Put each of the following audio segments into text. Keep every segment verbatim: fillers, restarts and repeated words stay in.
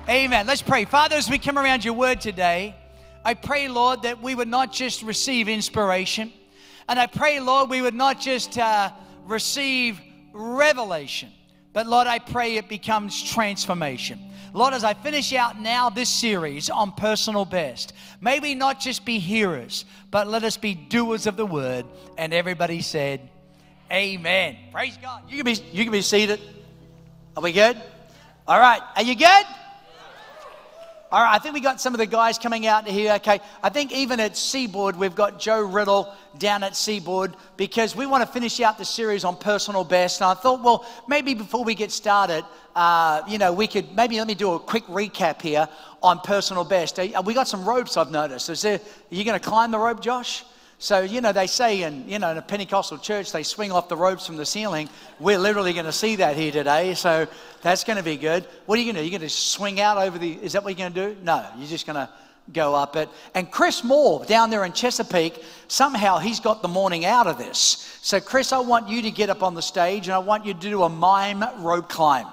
Amen. Let's pray. Father, as we come around your word today, I pray, Lord, that we would not just receive inspiration. And I pray, Lord, we would not just uh, receive revelation. But, Lord, I pray it becomes transformation. Lord, as I finish out now this series on personal best, may we not just be hearers, but let us be doers of the word. And everybody said, amen. Praise God. You can be, you can be seated. Are we good? All right. Are you good? All right, I think we got some of the guys coming out here. Okay, I think even at Seaboard, we've got Joe Riddle down at Seaboard because we want to finish out the series on personal best. And I thought, well, maybe before we get started, uh, you know, we could, maybe let me do a quick recap here on personal best. Uh, we got some ropes I've noticed. Is there, are you going to climb the rope, Josh? So, you know, they say in, you know, in a Pentecostal church, they swing off the ropes from the ceiling. We're literally going to see that here today. So that's going to be good. What are you going to do? You're going to swing out over the, is that what you're going to do? No, you're just going to go up it. And Chris Moore down there in Chesapeake, somehow he's got the morning out of this. So Chris, I want you to get up on the stage and I want you to do a mime rope climb.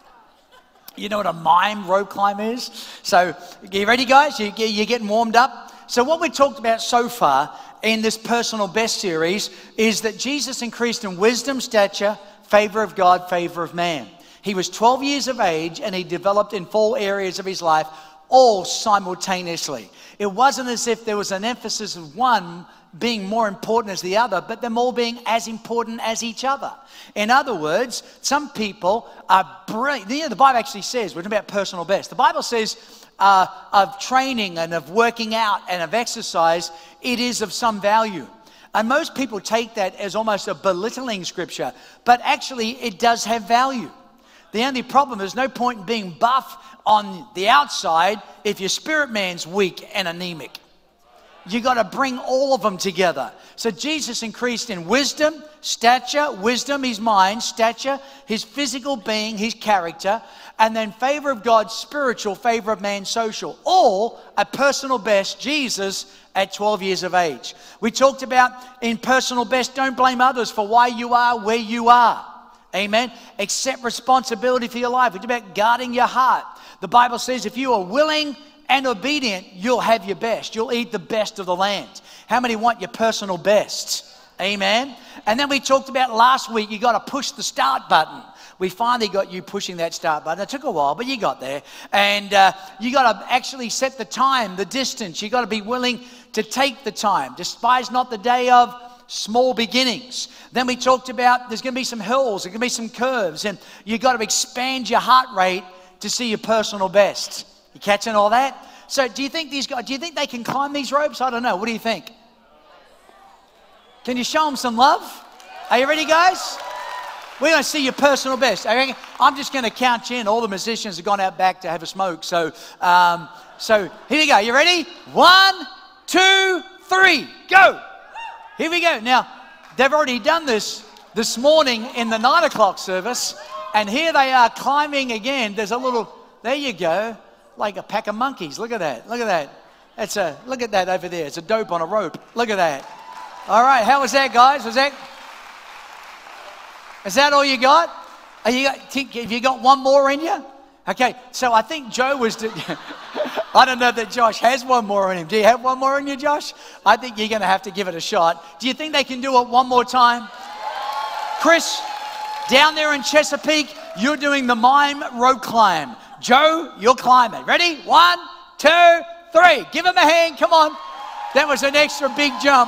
You know what a mime rope climb is? So you ready, guys? You, you're getting warmed up? So what we've talked about so far in this personal best series is that Jesus increased in wisdom, stature, favor of God, favor of man. He was twelve years of age and he developed in four areas of his life, all simultaneously. It wasn't as if there was an emphasis of one being more important as the other, but them all being as important as each other. In other words, some people are brilliant. You know, the Bible actually says, we're talking about personal best. The Bible says, Uh, of training and of working out and of exercise, it is of some value. And most people take that as almost a belittling scripture, but actually it does have value. The only problem is no point in being buff on the outside if your spirit man's weak and anemic. You got to bring all of them together. So Jesus increased in wisdom, stature, wisdom, his mind, stature, his physical being, his character, and then favor of God, spiritual, favor of man, social. All a personal best, Jesus at twelve years of age. We talked about in personal best, don't blame others for why you are where you are. Amen. Accept responsibility for your life. It's about guarding your heart. The Bible says if you are willing and obedient, you'll have your best. You'll eat the best of the land. How many want your personal best? Amen. And then we talked about last week, you got to push the start button. We finally got you pushing that start button. It took a while, but you got there. And uh, you got to actually set the time, the distance. You got to be willing to take the time. Despise not the day of small beginnings. Then we talked about there's going to be some hills, there's going to be some curves, and you got to expand your heart rate to see your personal best. You catching all that? So do you think these guys, do you think they can climb these ropes? I don't know. What do you think? Can you show them some love? Are you ready, guys? We're going to see your personal best. I'm just going to count you in. All the musicians have gone out back to have a smoke. So, um, so here we go. You ready? One, two, three, go. Here we go. Now, they've already done this this morning in the nine o'clock service. And here they are climbing again. There's a little, there you go. Like a pack of monkeys. Look at that. Look at that. That's a, look at that over there. It's a dope on a rope. Look at that. All right. How was that, guys? Was that, is that all you got? Are you got have you got one more in you? Okay. So I think Joe was, I don't know that Josh has one more in him. Do you have one more in you, Josh? I think you're going to have to give it a shot. Do you think they can do it one more time? Chris, down there in Chesapeake, you're doing the mime rope climb. Joe, you'll climb it. Ready? One, two, three. Give him a hand. Come on. That was an extra big jump.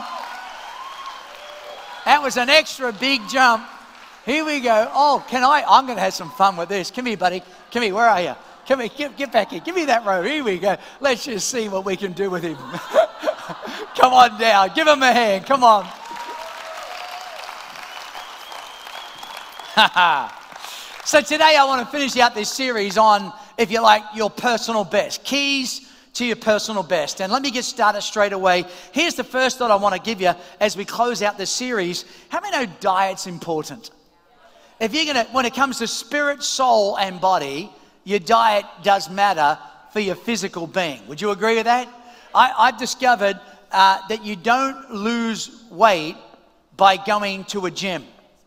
That was an extra big jump. Here we go. Oh, can I? I'm going to have some fun with this. Come here, buddy. Come here. Where are you? Come here. Get, get back here. Give me that rope. Here we go. Let's just see what we can do with him. Come on down. Give him a hand. Come on. So today I want to finish out this series on, if you like, your personal best. Keys to your personal best. And let me get started straight away. Here's the first thought I want to give you as we close out this series. How many know diet's important? If you're going to, when it comes to spirit, soul, and body, your diet does matter for your physical being. Would you agree with that? I, I've discovered uh, that you don't lose weight by going to a gym.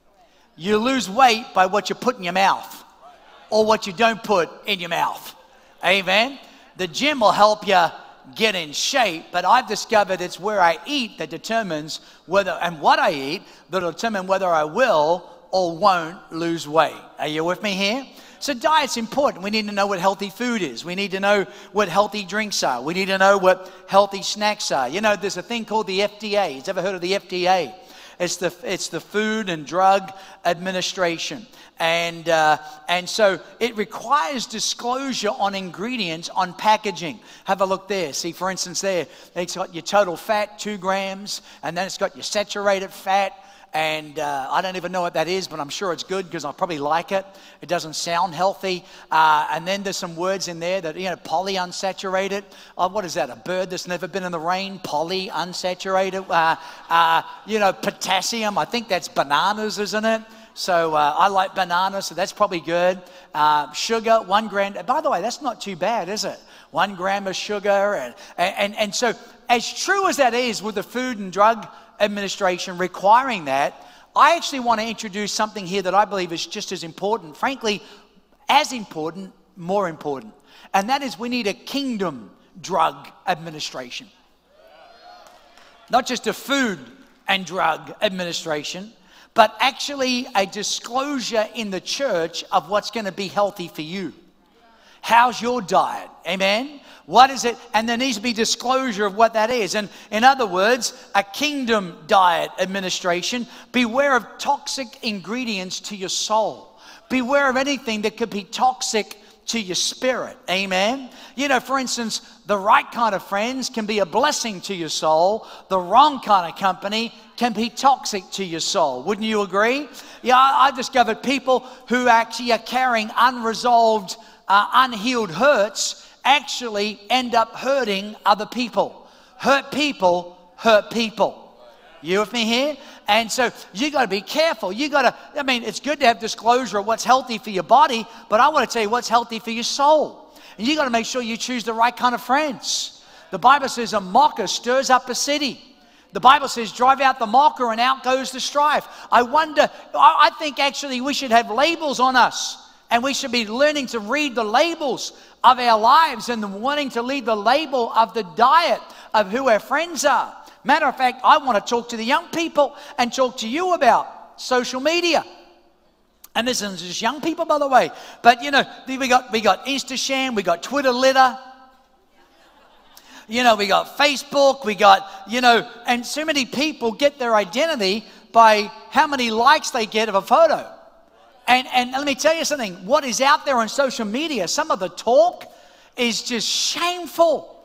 You lose weight by what you put in your mouth or what you don't put in your mouth. Amen. The gym will help you get in shape, but I've discovered it's where I eat that determines whether, and what I eat, that'll determine whether I will or won't lose weight. Are you with me here? So diet's important. We need to know what healthy food is. We need to know what healthy drinks are. We need to know what healthy snacks are. You know, there's a thing called the F D A. You've ever heard of the F D A? It's the, it's the Food and Drug Administration. And uh, and so it requires disclosure on ingredients, on packaging. Have a look there. See, for instance, there, it's got your total fat, two grams, and then it's got your saturated fat. And uh, I don't even know what that is, but I'm sure it's good because I probably like it. It doesn't sound healthy. Uh, and then there's some words in there that, you know, polyunsaturated. Oh, what is that? A bird that's never been in the rain? Polyunsaturated. Uh, uh, you know, potassium. I think that's bananas, isn't it? So uh, I like bananas, so that's probably good. Uh, sugar, one gram. By the way, that's not too bad, is it? One gram of sugar. And, and, and so as true as that is with the Food and Drug Administration requiring that, I actually want to introduce something here that I believe is just as important, frankly, as important, more important. And that is we need a Kingdom Drug Administration. Not just a Food and Drug Administration, but actually a disclosure in the church of what's going to be healthy for you. How's your diet? Amen? What is it? And there needs to be disclosure of what that is. And in other words, a Kingdom Diet Administration. Beware of toxic ingredients to your soul. Beware of anything that could be toxic to your spirit. Amen? You know, for instance, the right kind of friends can be a blessing to your soul. The wrong kind of company can be toxic to your soul. Wouldn't you agree? Yeah, I've discovered people who actually are carrying unresolved, uh, unhealed hurts actually end up hurting other people. Hurt people hurt people. You with me here? And so you got to be careful. You got to, I mean, it's good to have disclosure of what's healthy for your body, but I want to tell you what's healthy for your soul. And you got to make sure you choose the right kind of friends. The Bible says a mocker stirs up a city. The Bible says drive out the mocker and out goes the strife. I wonder, I think actually we should have labels on us. And we should be learning to read the labels of our lives and wanting to lead the label of the diet of who our friends are. Matter of fact, I want to talk to the young people and talk to you about social media. And this isn't just young people, by the way. But, you know, we got, we got Instasham, we got Twitter litter. You know, we got Facebook, we got, you know, and so many people get their identity by how many likes they get of a photo. And, and let me tell you something, what is out there on social media, some of the talk is just shameful.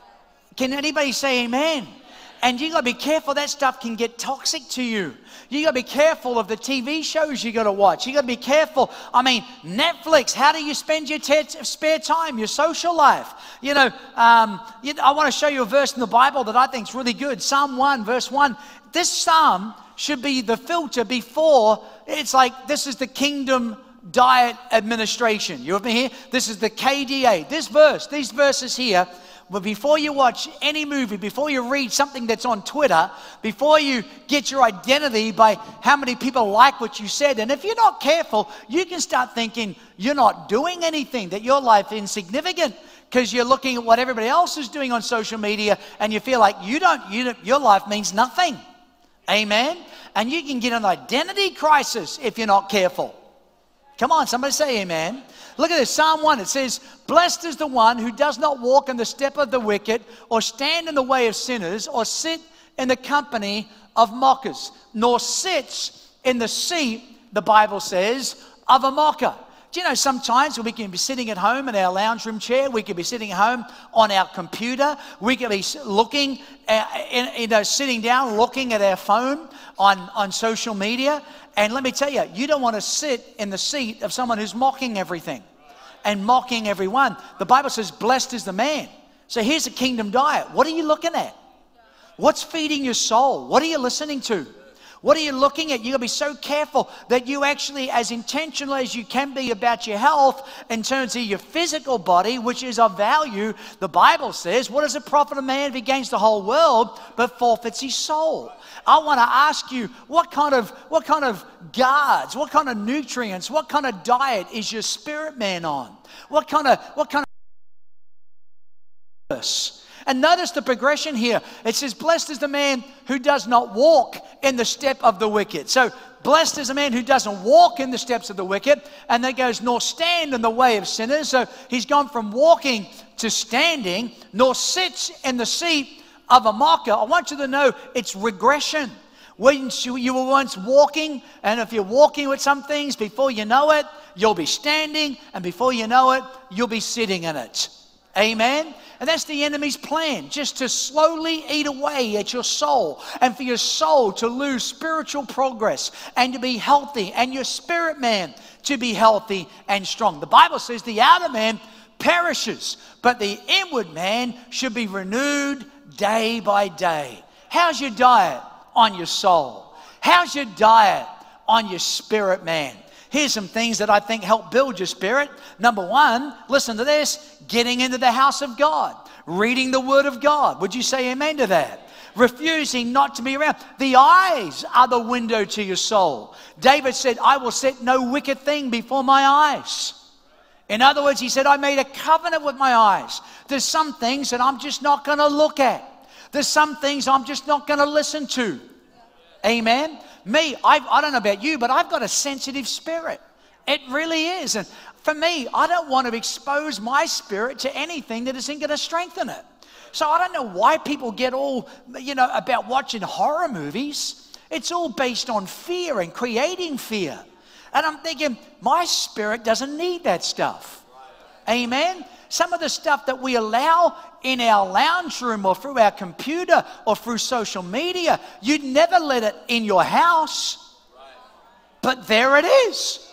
Can anybody say amen? And you got to be careful, that stuff can get toxic to you. You got to be careful of the T V shows you got to watch. You got to be careful. I mean, Netflix, how do you spend your te- spare time, your social life? You know, um, you, I want to show you a verse in the Bible that I think is really good. Psalm one, verse one. This psalm should be the filter before. It's like, this is the Kingdom Diet Administration. You with me here? This is the K D A. This verse, these verses here, but before you watch any movie, before you read something that's on Twitter, before you get your identity by how many people like what you said, and if you're not careful, you can start thinking you're not doing anything, that your life is insignificant because you're looking at what everybody else is doing on social media and you feel like you don't, you don't your life means nothing. Amen? And you can get an identity crisis if you're not careful. Come on, somebody say amen. Look at this, Psalm one, it says, blessed is the one who does not walk in the step of the wicked, or stand in the way of sinners, or sit in the company of mockers, nor sits in the seat, the Bible says, of a mocker. Do you know sometimes we can be sitting at home in our lounge room chair, we could be sitting at home on our computer, we could be looking, uh, in, you know, sitting down looking at our phone on, on social media. And let me tell you, you don't want to sit in the seat of someone who's mocking everything and mocking everyone. The Bible says, blessed is the man. So here's a kingdom diet. What are you looking at? What's feeding your soul? What are you listening to? What are you looking at? You got to be so careful that you actually, as intentional as you can be about your health in terms of your physical body, which is of value. The Bible says, what does it profit a man if he gains the whole world but forfeits his soul? I want to ask you, what kind of what kind of guards, what kind of nutrients, what kind of diet is your spirit man on? What kind of what kind of verse. And notice the progression here. It says, blessed is the man who does not walk in the step of the wicked. So, blessed is the man who doesn't walk in the steps of the wicked. And then goes, nor stand in the way of sinners. So, he's gone from walking to standing, nor sits in the seat of a mocker. I want you to know it's regression. When you were once walking, and if you're walking with some things, before you know it, you'll be standing, and before you know it, you'll be sitting in it. Amen? And that's the enemy's plan, just to slowly eat away at your soul, and for your soul to lose spiritual progress, and to be healthy, and your spirit man to be healthy and strong. The Bible says the outer man perishes, but the inward man should be renewed day by day. How's your diet on your soul? How's your diet on your spirit man? Here's some things that I think help build your spirit. Number one, listen to this, getting into the house of God, reading the word of God. Would you say amen to that? Refusing not to be around. The eyes are the window to your soul. David said, I will set no wicked thing before my eyes. In other words, he said, I made a covenant with my eyes. There's some things that I'm just not going to look at. There's some things I'm just not going to listen to. Amen? Me, I've, I don't know about you, but I've got a sensitive spirit. It really is. And for me, I don't want to expose my spirit to anything that isn't going to strengthen it. So I don't know why people get all, you know, about watching horror movies. It's all based on fear and creating fear. And I'm thinking, my spirit doesn't need that stuff. Amen? Some of the stuff that we allow in our lounge room or through our computer or through social media, you'd never let it in your house. But there it is.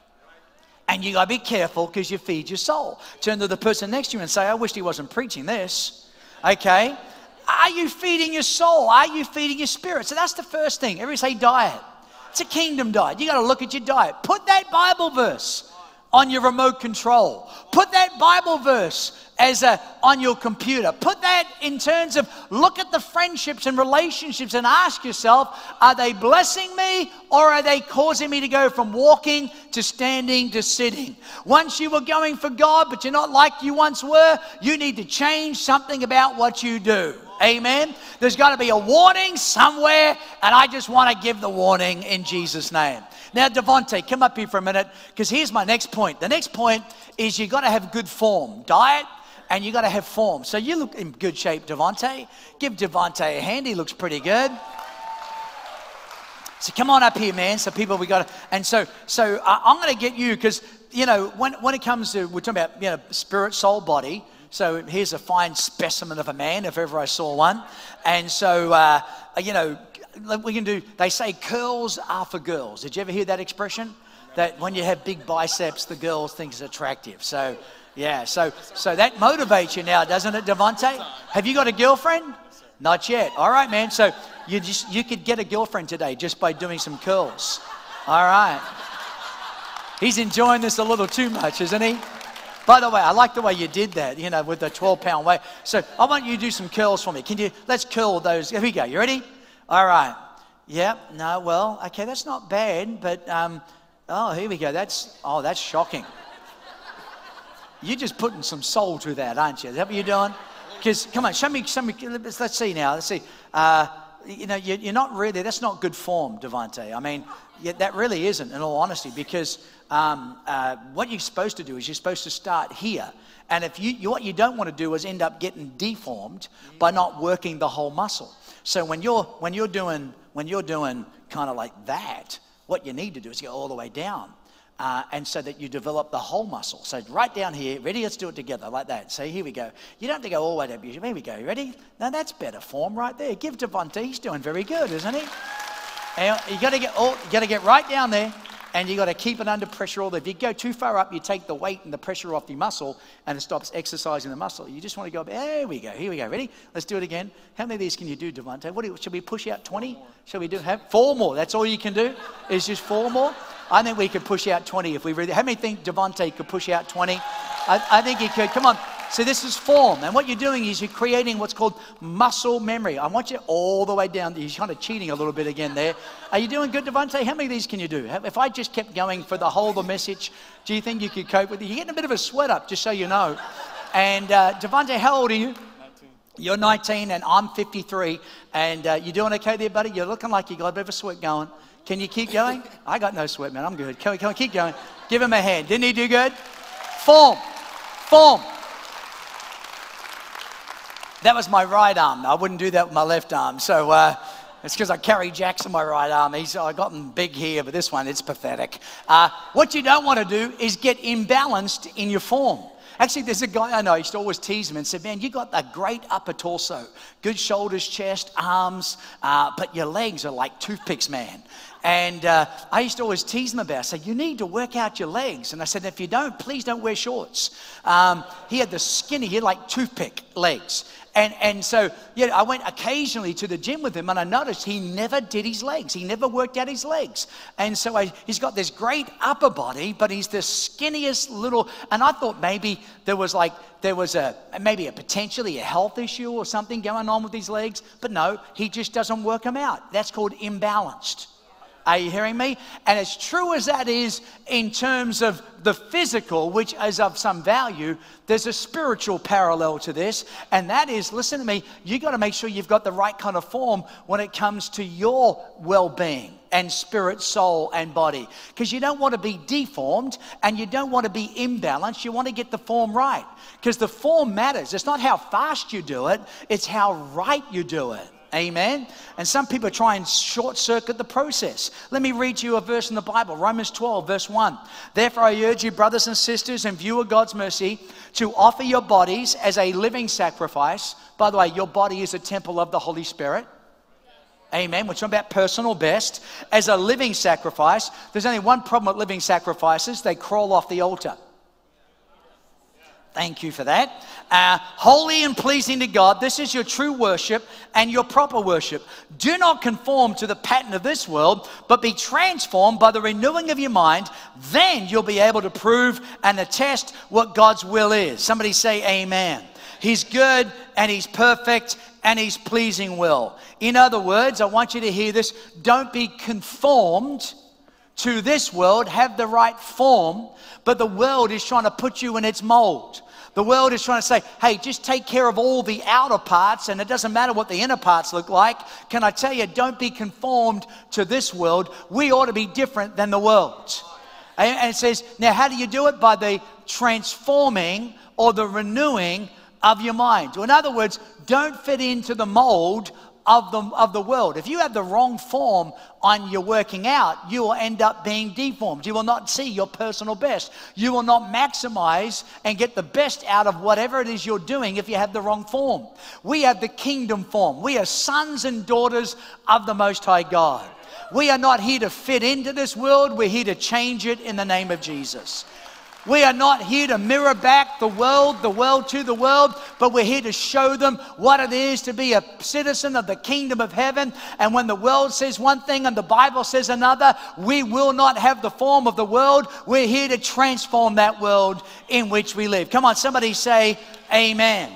And you got to be careful because you feed your soul. Turn to the person next to you and say, I wish he wasn't preaching this. Okay? Are you feeding your soul? Are you feeding your spirit? So that's the first thing. Everybody say diet. It's a kingdom diet. You got to look at your diet. Put that Bible verse on your remote control. Put that Bible verse as a on your computer. Put that in terms of look at the friendships and relationships and ask yourself, are they blessing me or are they causing me to go from walking to standing to sitting? Once you were going for God, but you're not like you once were, you need to change something about what you do. Amen. There's got to be a warning somewhere, and I just want to give the warning in Jesus' name. Now, Devontae, come up here for a minute, because here's my next point. The next point is you got to have good form, diet, and you got to have form. So you look in good shape, Devontae. Give Devontae a hand. He looks pretty good. So come on up here, man. So people, we got to, and so so uh, I'm going to get you, because you know when when it comes to, we're talking about you know spirit, soul, body. So here's a fine specimen of a man, if ever I saw one. And so, uh, you know, we can do, they say curls are for girls. Did you ever hear that expression? That when you have big biceps, the girls think it's attractive. So, yeah, so so that motivates you now, doesn't it, Devontae? Have you got a girlfriend? Not yet. All right, man. So you just you could get a girlfriend today just by doing some curls. All right. He's enjoying this a little too much, isn't he? By the way, I like the way you did that, you know, with the twelve pound weight. So I want you to do some curls for me. Can you, let's curl those. Here we go. You ready? All right. Yep. No, well, okay, that's not bad, but, um, oh, here we go. That's, oh, that's shocking. You're just putting some soul to that, aren't you? Is that what you're doing? Because, come on, show me, show me, let's, let's see now. Let's see. Uh, you know, you're, you're not really, that's not good form, Devontae. I mean, yeah, that really isn't, in all honesty, because um, uh, what you're supposed to do is you're supposed to start here. And if you, you what you don't want to do is end up getting deformed by not working the whole muscle. So when you're when you're doing when you're doing kind of like that, what you need to do is go all the way down, uh, and so that you develop the whole muscle. So right down here, ready? Let's do it together like that. So here we go. You don't have to go all the way down. Here we go. You ready? Now that's better form right there. Give Devontae. He's doing very good, isn't he? And you got to get all, you got to get right down there, and you got to keep it under pressure all the. If you go too far up, you take the weight and the pressure off the muscle, and it stops exercising the muscle. You just want to go. There we go. Here we go. Ready? Let's do it again. How many of these can you do, Devontae? What do you, should we push out twenty? Shall we do have four more? That's all you can do. Is just four more. I think we could push out twenty if we really. How many think Devontae could push out twenty? I, I think he could. Come on. So this is form, and what you're doing is you're creating what's called muscle memory. I want you all the way down. You're kind of cheating a little bit again there. Are you doing good, Devontae? How many of these can you do? If I just kept going for the whole of the message, do you think you could cope with it? You're getting a bit of a sweat up, just so you know. And uh, Devontae, how old are you? You're nineteen and I'm fifty-three. And uh, you doing okay there, buddy? You're looking like you got a bit of a sweat going. Can you keep going? I got no sweat, man. I'm good. Can we, can we keep going? Give him a hand. Didn't he do good? Form. Form. That was my right arm. I wouldn't do that with my left arm. So uh, it's because I carry Jack's in my right arm. He's I got him big here, but this one, it's pathetic. Uh, what you don't want to do is get imbalanced in your form. Actually, there's a guy I know, I used to always tease him and said, man, you got a great upper torso, good shoulders, chest, arms, uh, but your legs are like toothpicks, man. And uh, I used to always tease him about it. I said, you need to work out your legs. And I said, if you don't, please don't wear shorts. Um, he had the skinny, he had like toothpick legs. And and so, yeah, I went occasionally to the gym with him, and I noticed he never did his legs. He never worked out his legs. And so I, he's got this great upper body, but he's the skinniest little, and I thought maybe there was like, there was a, maybe a potentially a health issue or something going on with his legs. But no, he just doesn't work them out. That's called imbalanced. Are you hearing me? And as true as that is in terms of the physical, which is of some value, there's a spiritual parallel to this. And that is, listen to me, you got to make sure you've got the right kind of form when it comes to your well-being and spirit, soul, and body. Because you don't want to be deformed and you don't want to be imbalanced. You want to get the form right. Because the form matters. It's not how fast you do it, it's how right you do it. Amen. And some people try and short circuit the process. Let me read you a verse in the Bible, Romans twelve, verse one. Therefore I urge you, brothers and sisters, in view of God's mercy, to offer your bodies as a living sacrifice. By the way, your body is a temple of the Holy Spirit. Amen. We're talking about personal best. As a living sacrifice. There's only one problem with living sacrifices. They crawl off the altar. Thank you for that. Uh, holy and pleasing to God. This is your true worship and your proper worship. Do not conform to the pattern of this world, but be transformed by the renewing of your mind. Then you'll be able to prove and attest what God's will is. Somebody say amen. He's good and he's perfect and he's pleasing will. In other words, I want you to hear this. Don't be conformed to this world. Have the right form. But the world is trying to put you in its mold. The world is trying to say, hey, just take care of all the outer parts and it doesn't matter what the inner parts look like. Can I tell you, don't be conformed to this world. We ought to be different than the world. And it says, now how do you do it? By the transforming or the renewing of your mind. In other words, don't fit into the mold of the, of the world. If you have the wrong form on your working out, you will end up being deformed. You will not see your personal best. You will not maximize and get the best out of whatever it is you're doing if you have the wrong form. We have the kingdom form. We are sons and daughters of the Most High God. We are not here to fit into this world. We're here to change it in the name of Jesus. We are not here to mirror back the world, the world to the world, but we're here to show them what it is to be a citizen of the kingdom of heaven. And when the world says one thing and the Bible says another, we will not have the form of the world. We're here to transform that world in which we live. Come on, somebody say amen.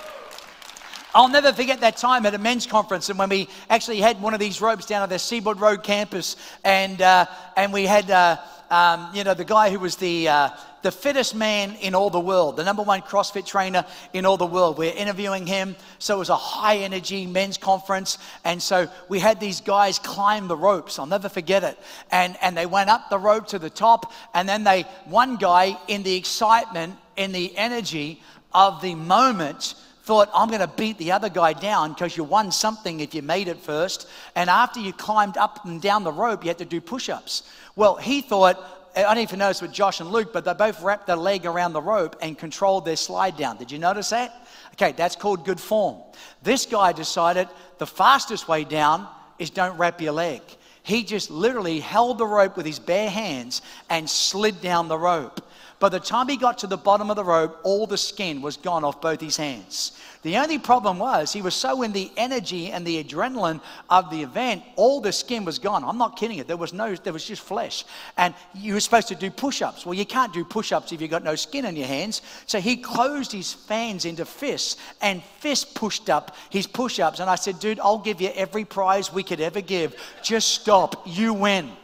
I'll never forget that time at a men's conference, and when we actually had one of these ropes down at the Seaboard Road campus, and uh, and we had uh, um, you know the guy who was the uh, the fittest man in all the world, the number one CrossFit trainer in all the world. We're interviewing him, so it was a high energy men's conference, and so we had these guys climb the ropes. I'll never forget it, and and they went up the rope to the top, and then they one guy in the excitement, in the energy of the moment, thought, I'm going to beat the other guy down because you won something if you made it first. And after you climbed up and down the rope, you had to do push-ups. Well, he thought, I don't even know it's with Josh and Luke, but they both wrapped their leg around the rope and controlled their slide down. Did you notice that? Okay, that's called good form. This guy decided the fastest way down is don't wrap your leg. He just literally held the rope with his bare hands and slid down the rope. By the time he got to the bottom of the rope, all the skin was gone off both his hands. The only problem was he was so in the energy and the adrenaline of the event, all the skin was gone. I'm not kidding you. There was no, there was just flesh. And you were supposed to do push-ups. Well, you can't do push-ups if you've got no skin in your hands. So he closed his fans into fists and fist pushed up his push-ups. And I said, dude, I'll give you every prize we could ever give. Just stop. You win.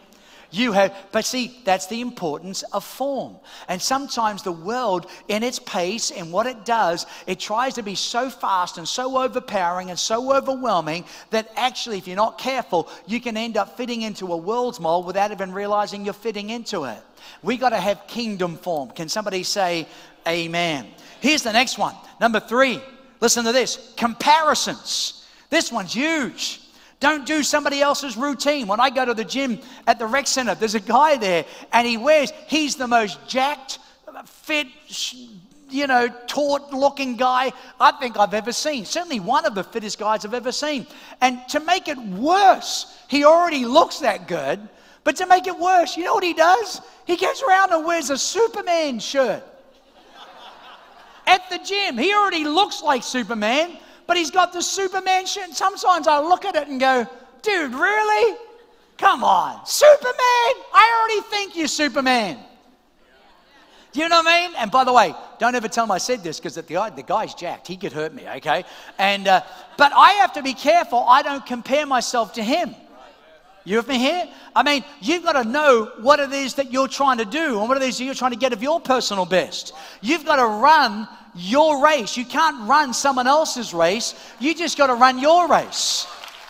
You have, but see, that's the importance of form. And sometimes the world, in its pace and what it does, it tries to be so fast and so overpowering and so overwhelming that actually, if you're not careful, you can end up fitting into a world's mold without even realizing you're fitting into it. We got to have kingdom form. Can somebody say amen? Here's the next one. Number three. Listen to this. Comparisons. This one's huge. Don't do somebody else's routine. When I go to the gym at the rec center, there's a guy there and he wears, he's the most jacked, fit, you know, taut looking guy I think I've ever seen. Certainly one of the fittest guys I've ever seen. And to make it worse, he already looks that good. But to make it worse, you know what he does? He goes around and wears a Superman shirt. At the gym, he already looks like Superman. But he's got the Superman shirt. And sometimes I look at it and go, dude, really? Come on. Superman? I already think you're Superman. Do you know what I mean? And by the way, don't ever tell him I said this because the guy, the guy's jacked. He could hurt me, okay? And uh, but I have to be careful I don't compare myself to him. You with me here? I mean, you've got to know what it is that you're trying to do and what it is that you're trying to get of your personal best. You've got to run your race. You can't run someone else's race. You just got to run your race.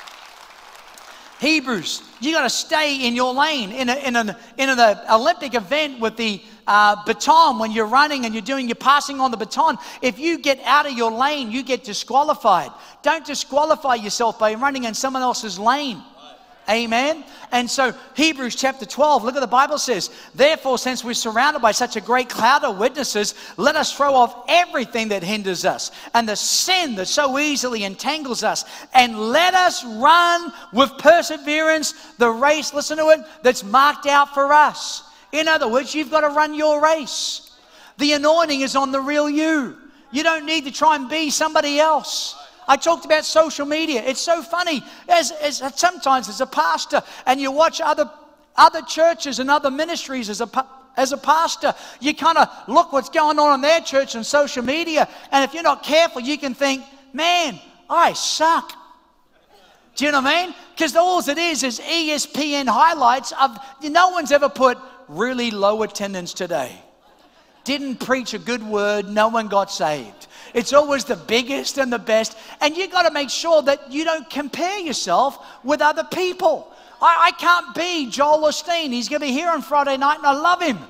Hebrews, you got to stay in your lane. In, a, in, an, in an Olympic event with the uh, baton, when you're running and you're doing, you're passing on the baton, if you get out of your lane, you get disqualified. Don't disqualify yourself by running in someone else's lane. Amen. And so Hebrews chapter twelve, look at the Bible says, therefore, since we're surrounded by such a great cloud of witnesses, let us throw off everything that hinders us and the sin that so easily entangles us, and let us run with perseverance the race, listen to it, that's marked out for us. In other words, you've got to run your race. The anointing is on the real you. You don't need to try and be somebody else. I talked about social media. It's so funny. As, as sometimes as a pastor, and you watch other other churches and other ministries as a as a pastor, you kind of look what's going on in their church and social media, and if you're not careful, you can think, "Man, I suck." Do you know what I mean? Because all it is is E S P N highlights of. No one's ever put really low attendance today. Didn't preach a good word. No one got saved. It's always the biggest and the best. And you got to make sure that you don't compare yourself with other people. I, I can't be Joel Osteen. He's going to be here on Friday night and I love him.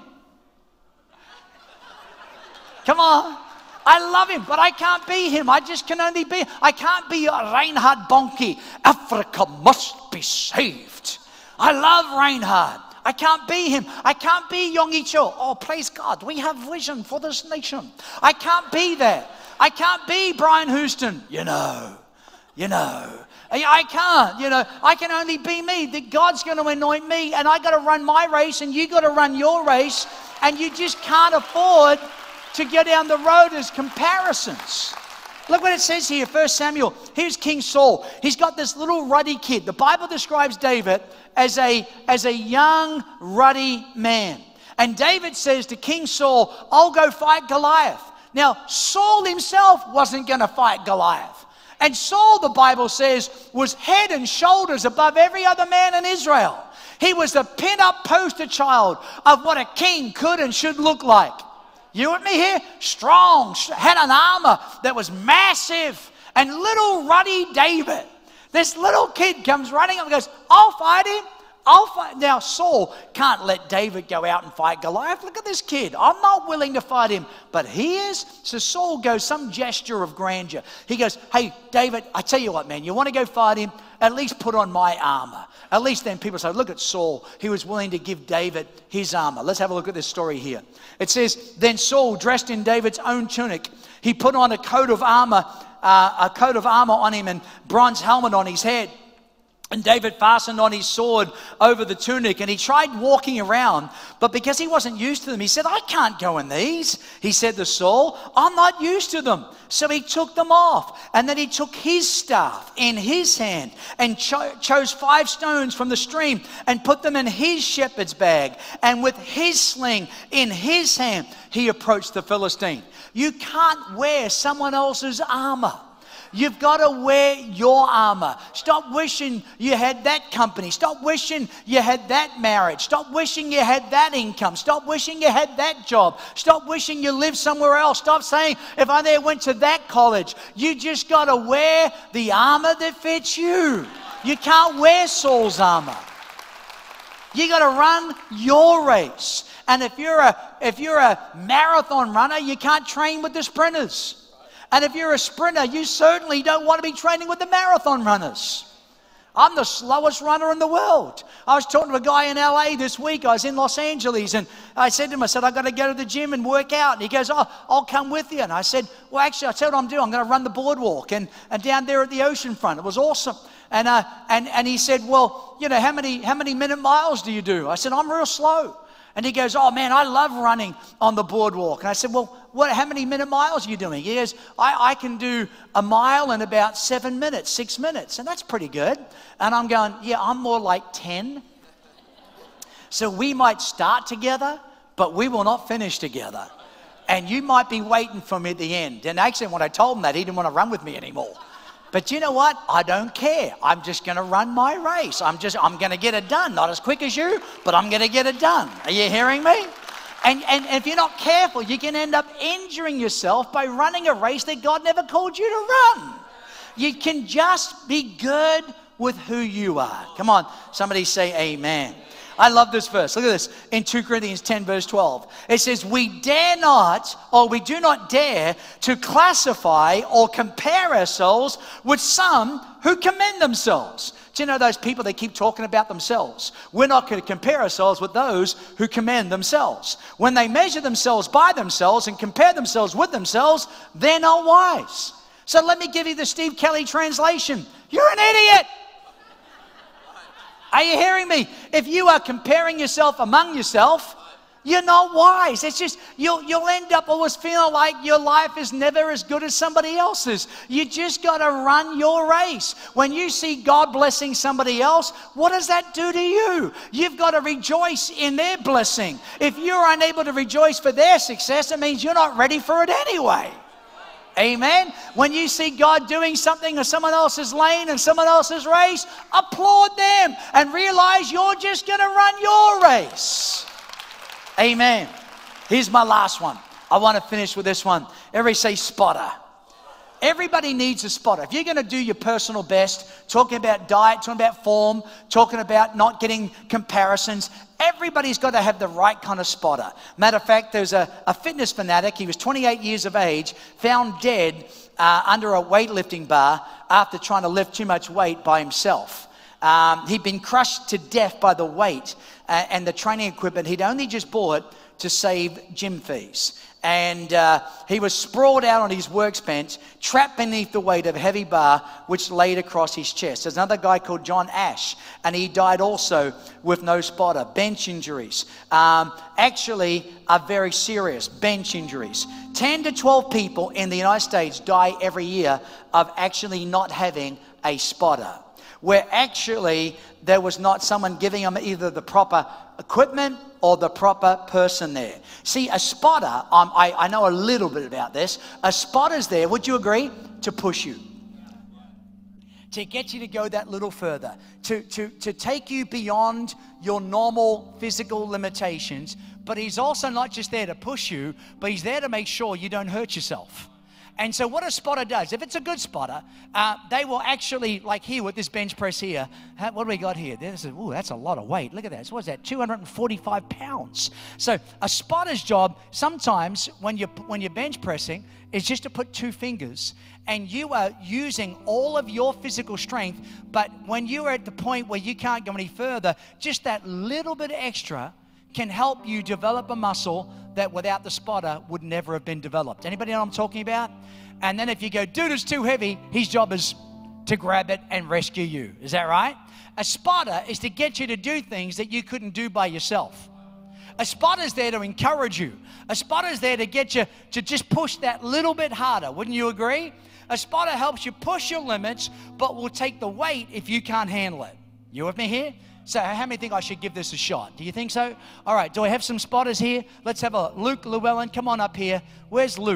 Come on. I love him, but I can't be him. I just can only be. I can't be Reinhard Bonnke. Africa must be saved. I love Reinhard. I can't be him. I can't be Yonggi Cho. Oh, praise God. We have vision for this nation. I can't be that. I can't be Brian Houston. You know, you know. I can't, you know. I can only be me. That God's going to anoint me, and I got to run my race, and you got to run your race, and you just can't afford to go down the road as comparisons. Look what it says here, First Samuel. Here's King Saul. He's got this little ruddy kid. The Bible describes David as a, as a young, ruddy man. And David says to King Saul, I'll go fight Goliath. Now, Saul himself wasn't going to fight Goliath. And Saul, the Bible says, was head and shoulders above every other man in Israel. He was the pin-up poster child of what a king could and should look like. You with me here? Strong, had an armor that was massive. And little ruddy David, this little kid comes running up and goes, I'll fight him. I'll fight. Now, Saul can't let David go out and fight Goliath. Look at this kid. I'm not willing to fight him, but he is. So Saul goes, some gesture of grandeur. He goes, hey, David, I tell you what, man, you want to go fight him? At least put on my armor. At least then people say, look at Saul. He was willing to give David his armor. Let's have a look at this story here. It says, then Saul, dressed in David's own tunic, he put on a coat of armor, uh, a coat of armor on him and bronze helmet on his head. And David fastened on his sword over the tunic, and he tried walking around, but because he wasn't used to them, he said, I can't go in these. He said to Saul, I'm not used to them. So he took them off, and then he took his staff in his hand and cho- chose five stones from the stream and put them in his shepherd's bag. And with his sling in his hand, he approached the Philistine. You can't wear someone else's armor. You've got to wear your armor. Stop wishing you had that company. Stop wishing you had that marriage. Stop wishing you had that income. Stop wishing you had that job. Stop wishing you lived somewhere else. Stop saying, if I there went to that college. You just got to wear the armor that fits you. You can't wear Saul's armor. You got to run your race. And if you're a if you're a marathon runner, you can't train with the sprinters. And if you're a sprinter, you certainly don't want to be training with the marathon runners. I'm the slowest runner in the world. I was talking to a guy in L A this week. I was in Los Angeles, and I said to him, I said, I've got to go to the gym and work out. And he goes, oh, I'll come with you. And I said, well, actually, I'll tell you what I'm doing. I'm going to run the boardwalk and, and down there at the ocean front. It was awesome. And, uh, and, and he said, well, you know, how many, how many minute miles do you do? I said, I'm real slow. And he goes, oh, man, I love running on the boardwalk. And I said, well, what? How many minute miles are you doing? He goes, I, I can do a mile in about seven minutes, six minutes. And that's pretty good. And I'm going, yeah, I'm more like ten. So we might start together, but we will not finish together. And you might be waiting for me at the end. And actually, when I told him that, he didn't want to run with me anymore. But you know what? I don't care. I'm just going to run my race. I'm just, I'm going to get it done. Not as quick as you, but I'm going to get it done. Are you hearing me? And, and if you're not careful, you can end up injuring yourself by running a race that God never called you to run. You can just be good with who you are. Come on, somebody say amen. I love this verse. Look at this. In two Corinthians ten, verse twelve. It says, we dare not, or we do not dare to classify or compare ourselves with some who commend themselves. Do you know those people that keep talking about themselves? We're not going to compare ourselves with those who commend themselves. When they measure themselves by themselves and compare themselves with themselves, they're not wise. So let me give you the Steve Kelly translation. You're an idiot. Are you hearing me? If you are comparing yourself among yourself, you're not wise. It's just, you'll, you'll end up always feeling like your life is never as good as somebody else's. You just got to run your race. When you see God blessing somebody else, what does that do to you? You've got to rejoice in their blessing. If you're unable to rejoice for their success, it means you're not ready for it anyway. Amen. When you see God doing something in someone else's lane and someone else's race, applaud them and realize you're just going to run your race. Amen. Here's my last one. I want to finish with this one. Everybody say spotter. Everybody needs a spotter. If you're going to do your personal best, talking about diet, talking about form, talking about not getting comparisons, everybody's got to have the right kind of spotter. Matter of fact, there's a, a fitness fanatic. He was twenty-eight years of age, found dead uh, under a weightlifting bar after trying to lift too much weight by himself. Um, he'd been crushed to death by the weight uh, and the training equipment he'd only just bought to save gym fees. And uh, he was sprawled out on his workbench, trapped beneath the weight of a heavy bar, which laid across his chest. There's another guy called John Ash, and he died also with no spotter. Bench injuries um, actually are very serious, bench injuries. ten to twelve people in the United States die every year of actually not having a spotter, where actually there was not someone giving them either the proper equipment or the proper person there. See, a spotter, um, I, I know a little bit about this. A spotter's there, would you agree, to push you, to get you to go that little further, to, to, to take you beyond your normal physical limitations. But he's also not just there to push you, but he's there to make sure you don't hurt yourself. And so what a spotter does, if it's a good spotter, uh, they will actually, like here with this bench press here, how, what do we got here? There's a, ooh, that's a lot of weight. Look at that. So what's that? two hundred forty-five pounds. So a spotter's job sometimes when you're, when you're bench pressing is just to put two fingers, and you are using all of your physical strength, but when you are at the point where you can't go any further, just that little bit extra can help you develop a muscle that without the spotter would never have been developed. Anybody know what I'm talking about? And then if you go, dude, it's too heavy, his job is to grab it and rescue you. Is that right? A spotter is to get you to do things that you couldn't do by yourself. A spotter's there to encourage you. A spotter's there to get you to just push that little bit harder. Wouldn't you agree? A spotter helps you push your limits, but will take the weight if you can't handle it. You with me here? So how many think I should give this a shot? Do you think so? All right, do I have some spotters here? Let's have a Luke Llewellyn. Come on up here. Where's Luke?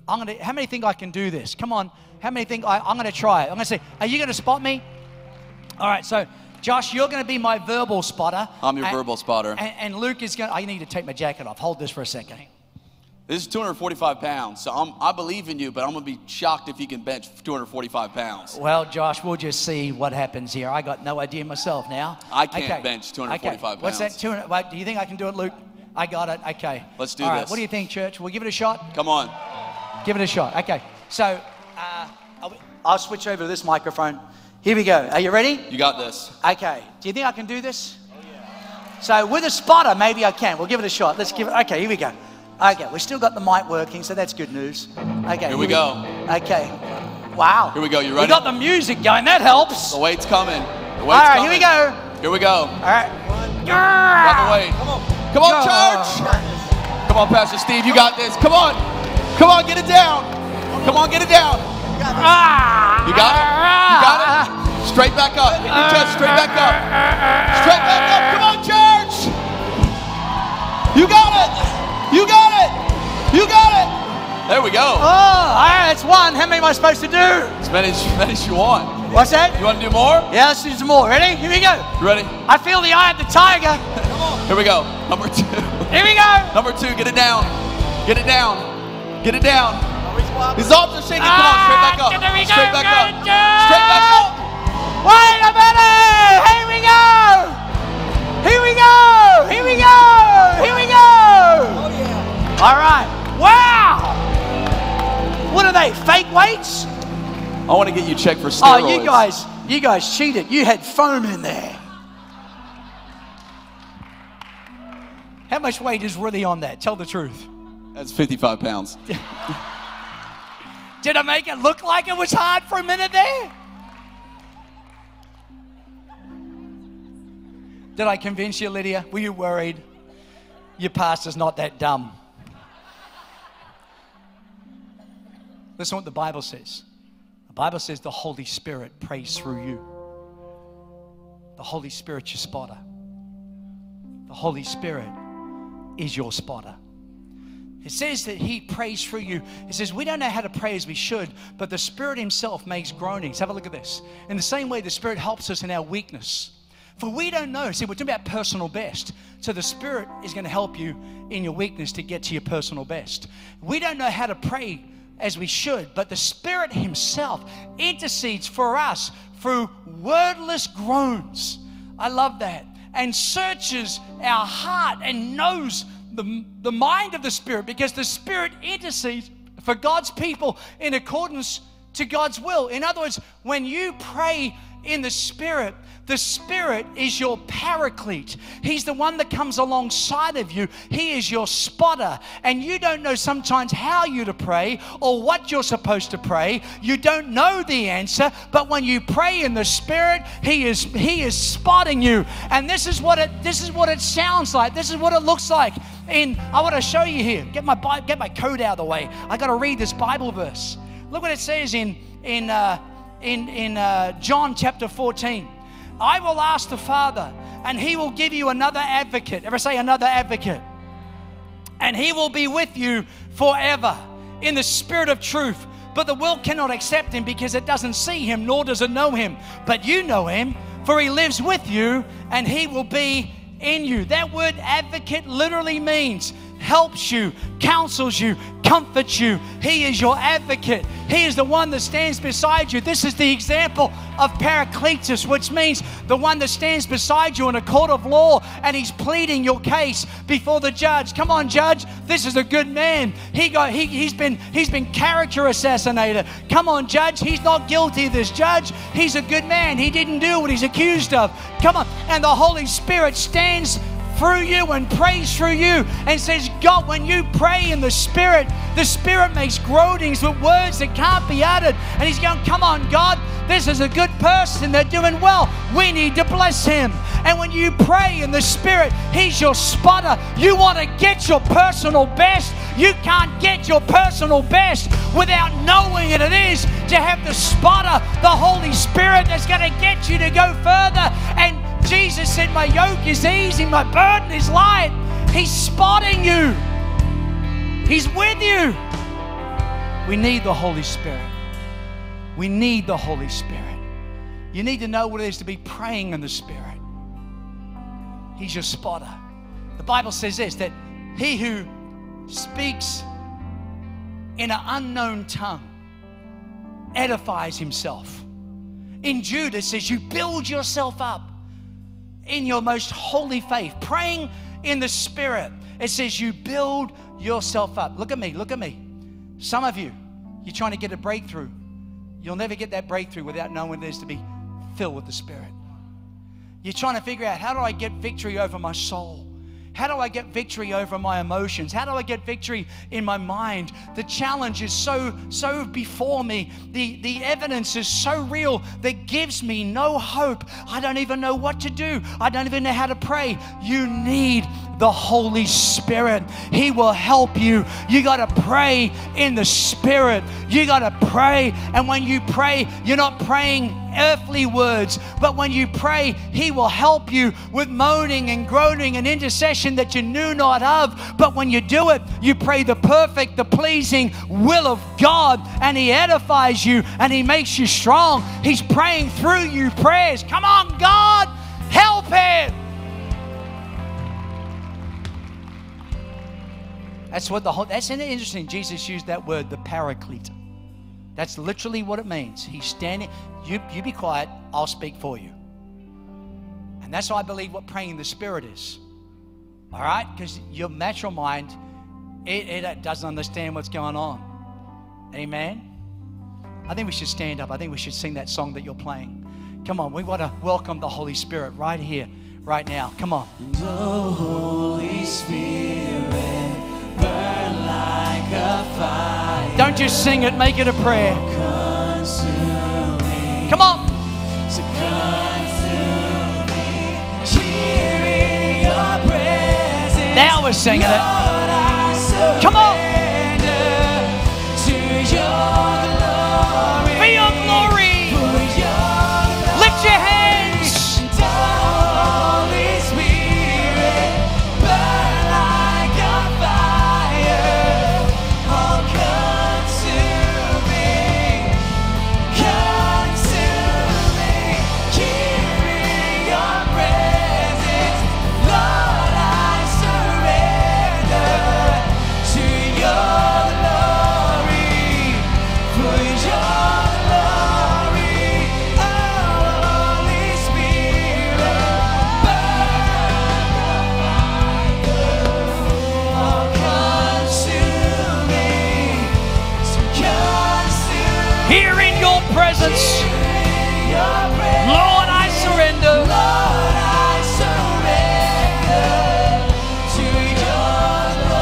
I'm gonna. How many think I can do this? Come on. How many think I, I'm gonna try it? I'm gonna say, are you gonna spot me? All right. So, Josh, you're gonna be my verbal spotter. I'm your and, verbal spotter. And, and Luke is gonna. I need to take my jacket off. Hold this for a second. This is two hundred forty-five pounds, so I'm, I believe in you, but I'm going to be shocked if you can bench two hundred forty-five pounds. Well, Josh, we'll just see what happens here. I got no idea myself now. I can't okay. bench two hundred forty-five okay. What's pounds. that? two hundred, wait, do you think I can do it, Luke? I got it. Okay. Let's do All right. this. What do you think, church? We'll give it a shot? Come on. Give it a shot. Okay. So uh, I'll, I'll switch over to this microphone. Here we go. Are you ready? You got this. Okay. Do you think I can do this? Oh, yeah. So with a spotter, maybe I can. We'll give it a shot. Let's give it. Okay, here we go. Okay, we've still got the mic working, so that's good news. Okay, here, here we, we go. Okay. Wow. Here we go. You ready? We got the music going. That helps. The weight's coming. The weight's All right, coming. here we go. Here we go. All right. Got the weight. Come on, Come on church. Come on, Pastor Steve. You got this. Come on. Come on, get it down. Come on, get it down. You got it? You got it? Straight back up. Get your chest straight back up. Straight back up. Come on, church. You got it. You got it. You got it. There we go. Oh, all right, that's one. How many am I supposed to do? As many as, as many as you want. What's that? You want to do more? Yeah, let's do some more. Ready? Here we go. You ready? I feel the eye of the tiger. Come on. Here we go. Number two. Here we go. Number two, get it down. Get it down. Get it down. His arms are shaking. Come on, straight back up. There we go. Straight back up. Straight back up. Wait a minute. Here we go. Here we go. Here we go. Here we go. Oh, yeah. All right. Wow. What are they, fake weights? I want to get you checked for steroids. Oh, you guys, you guys cheated. You had foam in there. How much weight is really on that? Tell the truth. That's fifty-five pounds. Did I make it look like it was hard for a minute there? Did I convince you, Lydia? Were you worried? Your pastor's not that dumb. Listen to what the Bible says. The Bible says the Holy Spirit prays through you. The Holy Spirit's your spotter. The Holy Spirit is your spotter. It says that He prays through you. It says we don't know how to pray as we should, but the Spirit Himself makes groanings. Have a look at this. In the same way, the Spirit helps us in our weakness. For we don't know. See, we're talking about personal best. So the Spirit is going to help you in your weakness to get to your personal best. We don't know how to pray as we should, but the Spirit Himself intercedes for us through wordless groans. I love that. And searches our heart and knows the, the mind of the Spirit, because the Spirit intercedes for God's people in accordance to God's will. In other words, when you pray in the Spirit, the Spirit is your paraclete. He's the one that comes alongside of you. He is your spotter. And you don't know sometimes how you to pray or what you're supposed to pray. You don't know the answer, but when you pray in the Spirit, He is He is spotting you. And this is what it this is what it sounds like. This is what it looks like. In I want to show you here. Get my get my code out of the way. I got to read this Bible verse. Look what it says in in uh, in in uh, John chapter fourteen. I will ask the Father, and He will give you another advocate. Ever say another advocate? And He will be with you forever in the Spirit of truth. But the world cannot accept Him because it doesn't see Him, nor does it know Him. But you know Him, for He lives with you, and He will be in you. That word advocate literally means helps you, counsels you, comforts you. He is your advocate. He is the one that stands beside you. This is the example of Paracletus, which means the one that stands beside you in a court of law, and he's pleading your case before the judge. Come on, judge, this is a good man. He got he, he's been he's been character assassinated. Come on, judge, he's not guilty, this judge. He's a good man. He didn't do what he's accused of. Come on. And the Holy Spirit stands through you and prays through you and says, God, when you pray in the Spirit, the Spirit makes groanings with words that can't be uttered. And He's going, come on, God, this is a good person. They're doing well. We need to bless him. And when you pray in the Spirit, He's your spotter. You want to get your personal best. You can't get your personal best without knowing what it is to have the spotter, the Holy Spirit, that's going to get you to go further. And Jesus said, my yoke is easy, my burden is light. He's spotting you. He's with you. We need the Holy Spirit. We need the Holy Spirit. You need to know what it is to be praying in the Spirit. He's your spotter. The Bible says this, that he who speaks in an unknown tongue edifies himself. In Jude it says you build yourself up in your most holy faith. Praying in the Spirit, it says you build yourself up. Look at me, look at me. Some of you, you're trying to get a breakthrough. You'll never get that breakthrough without knowing what it is to be filled with the Spirit. You're trying to figure out, how do I get victory over my soul? How do I get victory over my emotions? How do I get victory in my mind? The challenge is so, so before me. The, the evidence is so real that gives me no hope. I don't even know what to do. I don't even know how to pray. You need the Holy Spirit. He will help you. You got to pray in the Spirit. You got to pray. And when you pray, you're not praying earthly words, but when you pray, He will help you with moaning and groaning and intercession that you knew not of. But when you do it, you pray the perfect, the pleasing will of God, and He edifies you and He makes you strong. He's praying through you prayers. Come on, God, help Him. That's what the whole, that's interesting. Jesus used that word, the Paraclete. That's literally what it means. He's standing, you, you be quiet, I'll speak for you. And that's why I believe what praying in the Spirit is. All right? Because your natural mind, it, it doesn't understand what's going on. Amen? I think we should stand up. I think we should sing that song that you're playing. Come on, we want to welcome the Holy Spirit right here, right now. Come on. The Holy Spirit burn like a fire. Don't just sing it, make it a prayer. Consuming. Come on. So consume me. Here in your presence. Now we're singing it. Lord, I Come on. surrender to your glory. For your glory. For your glory. Lift your hands. The Holy Spirit burn like a fire. Oh, consuming, consuming. Here in your presence, Lord, I surrender to your glory, for your glory. Oh, Holy Spirit, burn like a fire. Oh, consuming, so consuming. Here in your presence, Your presence, Lord, I surrender. Lord, I surrender to your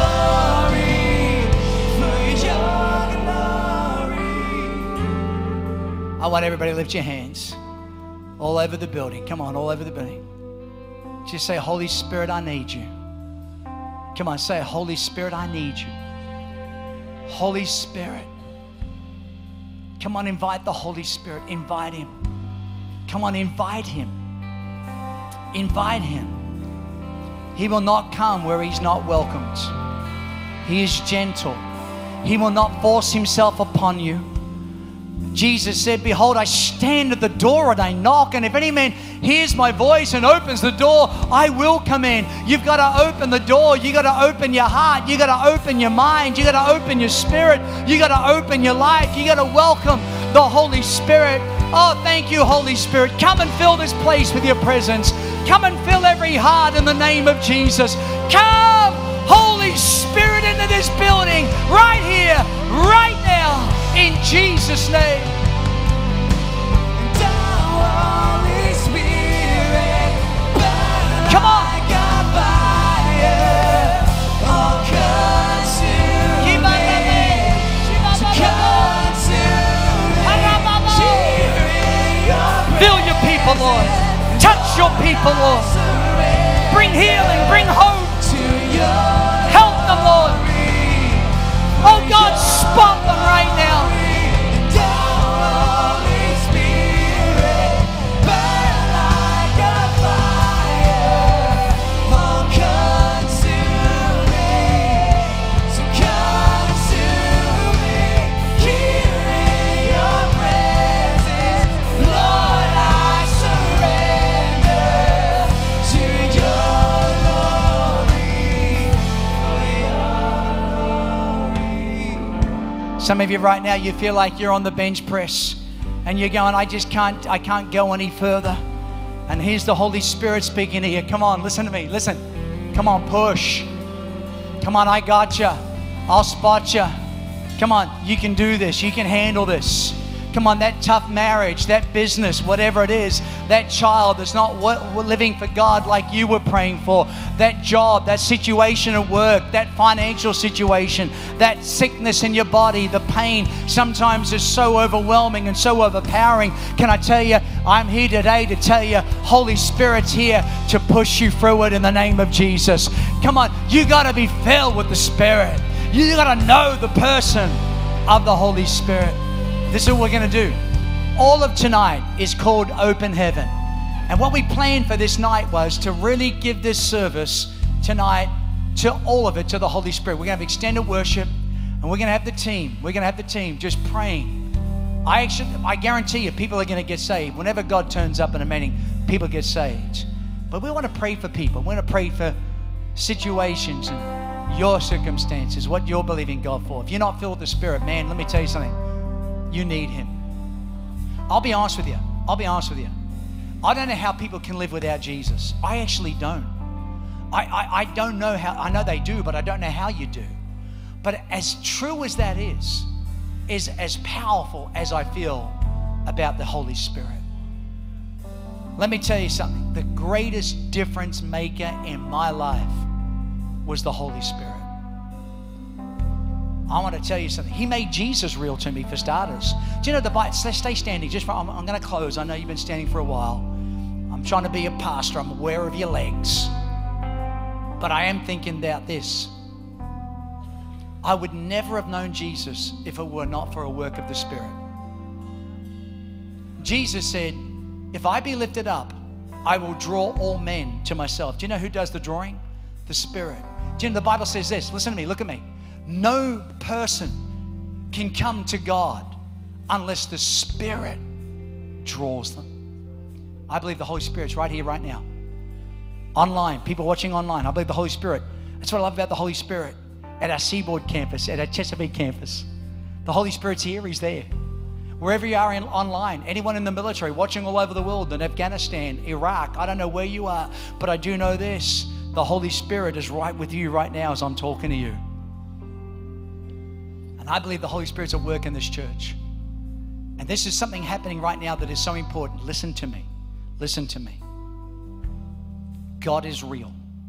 glory, for your glory. I want everybody to lift your hands all over the building. Come on, all over the building. Just say, Holy Spirit, I need you. Come on, say, Holy Spirit, I need you. Holy Spirit. Come on, invite the Holy Spirit. Invite Him. Come on, invite Him. Invite Him. He will not come where He's not welcomed. He is gentle. He will not force Himself upon you. Jesus said, behold, I stand at the door and I knock, and if any man hears my voice and opens the door, I will come in. You've got to open the door. You got to open your heart. You got to open your mind. You got to open your spirit. You got to open your life. You got to welcome the Holy Spirit. Oh, thank you, Holy Spirit. Come and fill this place with your presence. Come and fill every heart in the name of Jesus. Come, Holy Spirit, into this building right here, right now, in Jesus' name. And the Holy Spirit burn Come on. like a fire. Oh, consuming, so consuming. Here in your Fill your people, Lord. Touch your people, Lord. Bring healing, bring hope. to your Help them, Lord. Oh, God, spot them right now. The Holy Spirit burn like a fire. Oh, consuming, so consuming. Some of you right now, you feel like you're on the bench press and you're going, I just can't, I can't go any further. And here's the Holy Spirit speaking to you. Come on, listen to me, listen. Come on, push. Come on, I got you. I'll spot you. Come on, you can do this. You can handle this. Come on, that tough marriage, that business, whatever it is, that child that's not living for God like you were praying for, that job, that situation at work, that financial situation, that sickness in your body, the pain sometimes is so overwhelming and so overpowering. Can I tell you, I'm here today to tell you, Holy Spirit's here to push you through it in the name of Jesus. Come on, you got to be filled with the Spirit. You got to know the person of the Holy Spirit. This is what we're going to do. All of tonight is called Open Heaven. And what we planned for this night was to really give this service tonight to all of it, to the Holy Spirit. We're going to have extended worship, and we're going to have the team. We're going to have the team just praying. I actually, I guarantee you, people are going to get saved. Whenever God turns up in a meeting, people get saved. But we want to pray for people. We want to pray for situations and your circumstances, what you're believing God for. If you're not filled with the Spirit, man, let me tell you something. You need Him. I'll be honest with you. I'll be honest with you. I don't know how people can live without Jesus. I actually don't. I, I, I don't know how. I know they do, but I don't know how you do. But as true as that is, is as powerful as I feel about the Holy Spirit. Let me tell you something. The greatest difference maker in my life was the Holy Spirit. I want to tell you something. He made Jesus real to me, for starters. Do you know the Bible? Stay standing. Just for, I'm, I'm going to close. I know you've been standing for a while. I'm trying to be a pastor. I'm aware of your legs. But I am thinking about this. I would never have known Jesus if it were not for a work of the Spirit. Jesus said, if I be lifted up, I will draw all men to myself. Do you know who does the drawing? The Spirit. Do you know the Bible says this? Listen to me. Look at me. No person can come to God unless the Spirit draws them. I believe the Holy Spirit's right here, right now. Online, people watching online, I believe the Holy Spirit. That's what I love about the Holy Spirit. At our Seaboard campus, at our Chesapeake campus, the Holy Spirit's here, He's there. Wherever you are in, online, anyone in the military, watching all over the world, in Afghanistan, Iraq, I don't know where you are, but I do know this. The Holy Spirit is right with you right now as I'm talking to you. And I believe the Holy Spirit's at work in this church. And this is something happening right now that is so important. Listen to me. Listen to me. God is real.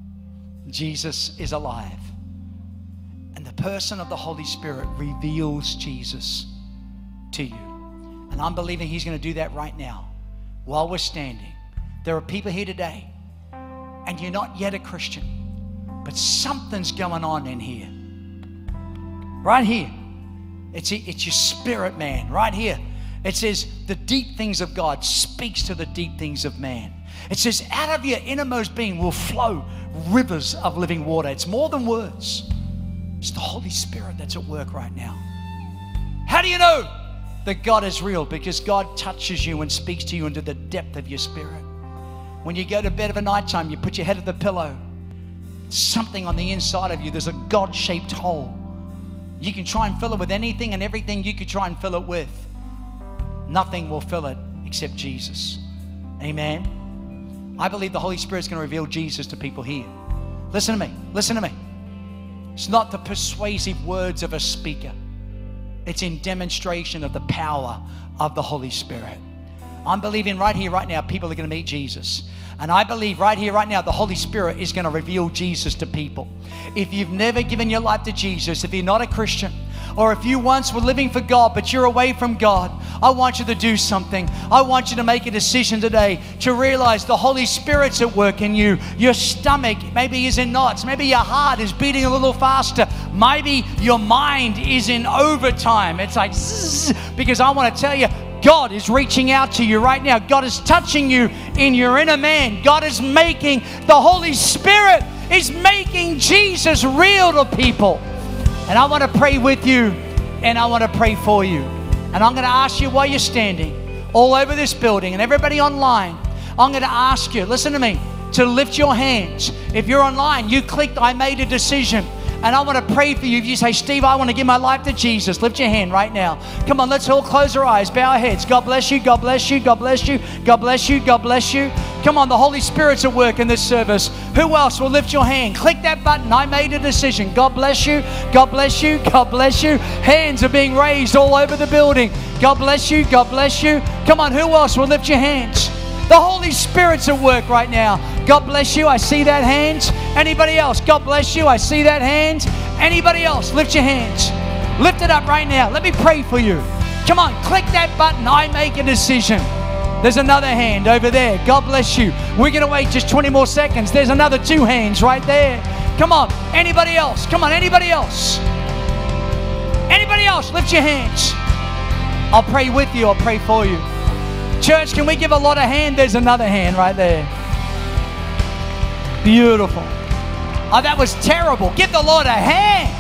Jesus is alive. And the person of the Holy Spirit reveals Jesus to you. And I'm believing He's going to do that right now while we're standing. There are people here today, and you're not yet a Christian, but something's going on in here. Right here. It's, it's your spirit, man, right here. It says the deep things of God speaks to the deep things of man. It says out of your innermost being will flow rivers of living water. It's more than words. It's the Holy Spirit that's at work right now. How do you know that God is real? Because God touches you and speaks to you into the depth of your spirit. When you go to bed of a nighttime, you put your head at the pillow. Something on the inside of you, there's a God-shaped hole. You can try and fill it with anything and everything you could try and fill it with. Nothing will fill it except Jesus. Amen. I believe the Holy Spirit's going to reveal Jesus to people here. Listen to me. Listen to me. It's not the persuasive words of a speaker. It's in demonstration of the power of the Holy Spirit. I'm believing right here, right now, people are going to meet Jesus. And I believe right here, right now, the Holy Spirit is going to reveal Jesus to people. If you've never given your life to Jesus, if you're not a Christian, or if you once were living for God, but you're away from God, I want you to do something. I want you to make a decision today to realize the Holy Spirit's at work in you. Your stomach maybe is in knots. Maybe your heart is beating a little faster. Maybe your mind is in overtime. It's like zzz, because I want to tell you, God is reaching out to you right now. God is touching you in your inner man. God is making, the Holy Spirit is making Jesus real to people. And I want to pray with you, and I want to pray for you. And I'm going to ask you while you're standing all over this building and everybody online, I'm going to ask you, listen to me, to lift your hands. If you're online, you clicked, I made a decision. And I want to pray for you. If you say, Steve, I want to give my life to Jesus, lift your hand right now. Come on, let's all close our eyes, bow our heads. God bless you, God bless you, God bless you, God bless you, God bless you. Come on, the Holy Spirit's at work in this service. Who else will lift your hand? Click that button. I made a decision. God bless you, God bless you, God bless you. Hands are being raised all over the building. God bless you, God bless you. Come on, who else will lift your hands? The Holy Spirit's at work right now. God bless you. I see that hand. Anybody else? God bless you. I see that hand. Anybody else? Lift your hands. Lift it up right now. Let me pray for you. Come on, click that button. I make a decision. There's another hand over there. God bless you. We're going to wait just twenty more seconds. There's another two hands right there. Come on. Anybody else? Come on. Anybody else? Anybody else? Lift your hands. I'll pray with you. I'll pray for you. Church, can we give a lot of hand? There's another hand right there. Beautiful. Oh, that was terrible. Give the Lord a hand.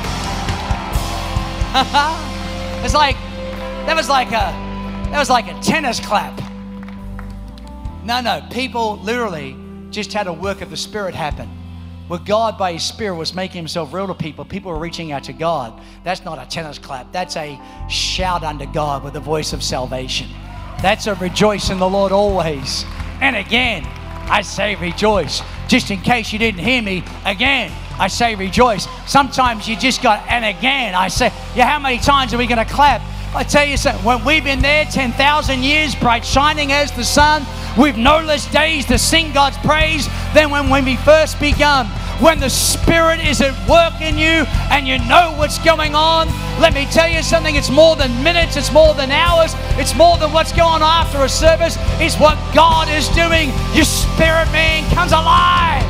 It's like, that was like a, that was like a tennis clap. No, no, people literally just had a work of the Spirit happen. Where God, by His Spirit, was making Himself real to people. People were reaching out to God. That's not a tennis clap. That's a shout unto God with the voice of salvation. That's a rejoice in the Lord always. And again, I say rejoice. Just in case you didn't hear me, again, I say rejoice. Sometimes you just got, and again, I say, yeah, how many times are we going to clap? I tell you something, when we've been there ten thousand years, bright shining as the sun, we've no less days to sing God's praise than when, when we first begun. When the Spirit is at work in you and you know what's going on, let me tell you something, it's more than minutes, it's more than hours, it's more than what's going on after a service, it's what God is doing. Your spirit man comes alive.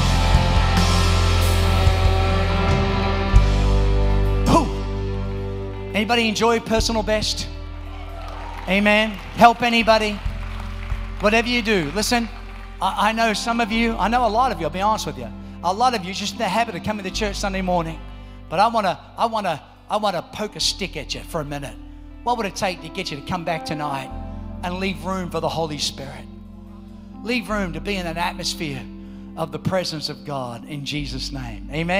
Whew. Anybody enjoy personal best? Amen. Help anybody? Whatever you do, listen, I, I know some of you, I know a lot of you, I'll be honest with you. A lot of you just in the habit of coming to church Sunday morning. But I want to I want to I want to poke a stick at you for a minute. What would it take to get you to come back tonight and leave room for the Holy Spirit? Leave room to be in an atmosphere of the presence of God in Jesus' name. Amen.